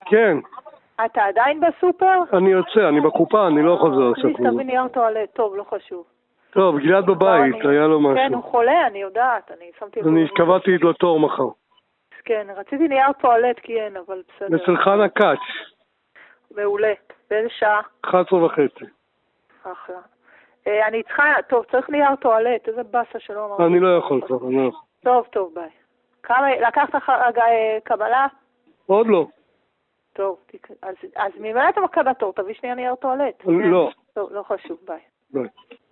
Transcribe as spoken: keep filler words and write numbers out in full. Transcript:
כן. אתה עדיין בסופר? אני יוצא, אני בקופה, אני לא חוזר פליס, עכשיו. תביא נייר טואלט, טוב, לא חשוב. טוב, גלעד בבית, היה לו משהו. כן, הוא חולה, אני יודעת, אני שמתי... אני קבעתי את לתור מחר. כן, רציתי נייר טואלט כי אין, אבל בסדר. אצל חנה קאץ'. מעולה. באיזה שעה? אחת עשרה וחצי. אחלה. אני צריכה, טוב, צריך נייר טואלט, איזה באסה שלא אמרתי. אני לא יכול כבר, אני לא יכול. טוב, טוב, ביי. כמה, לקחת קבלה? עוד לא. טוב, אז ממילא אתה מקבל תור, תביא שנייה נייר טואלט. לא. טוב, לא חשוב, ביי. ביי.